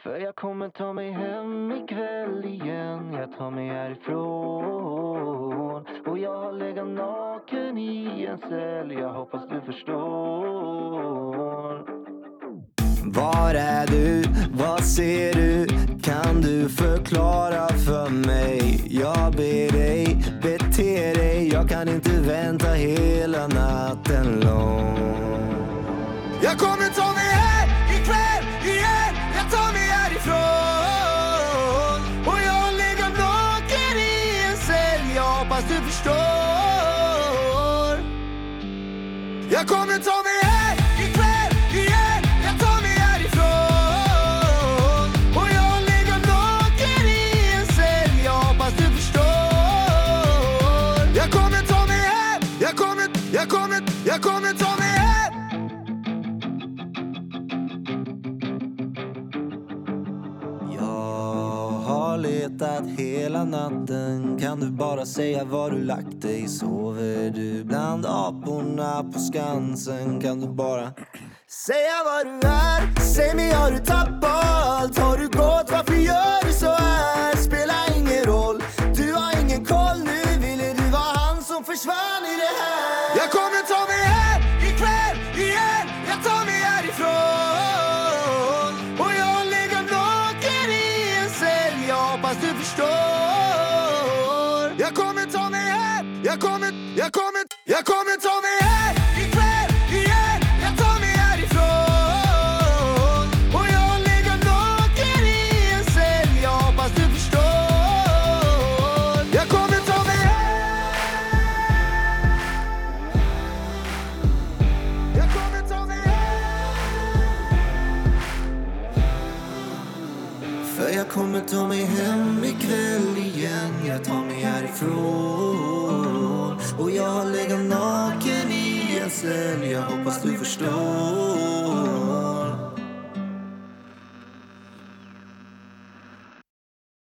För jag kommer ta mig hem ikväll igen. Jag tar mig härifrån. Och jag har legat naken i en cell. Jag hoppas du förstår. Var är du? Vad ser du? Kan du förklara för mig? Jag ber dig, bete dig. Jag kan inte vänta hela natten lång. Jag kommer ta mig här ikväll igen. Jag tar mig härifrån. Och jag ligger naken i en cell. Jag hoppas du förstår. Jag kommer ta mig här ikväll igen. Jag tar mig härifrån. Och jag ligger naken i en cell. Jag hoppas du förstår. Jag kommer ta mig här. Jag kommer ta mig här. Letat hela natten. Kan du bara säga var du lagt dig? Sover du bland aporna på Skansen? Kan du bara säga var du är? Säg mig, har du tappat? Har du gått? Varför gör du så här? Spelar ingen roll. Du har ingen koll nu. Ville du vara han som försvann i det här? Jag kommer ta mig här ikväll igen. Jag tar mig härifrån. Och jag ligger naken i en cell. Jag hoppas du förstår. Jag kommer ta mig här. Jag kommer ta mig här ikväll igen. Jag tar mig härifrån. Och jag ligger naken i en cell. Jag hoppas du förstår. Jag kommer ta mig här. Jag kommer ta mig här. För jag kommer ta mig hem ikväll igen. Jag tar mig härifrån. Och jag har legat naken i en cell. Jag hoppas du förstår.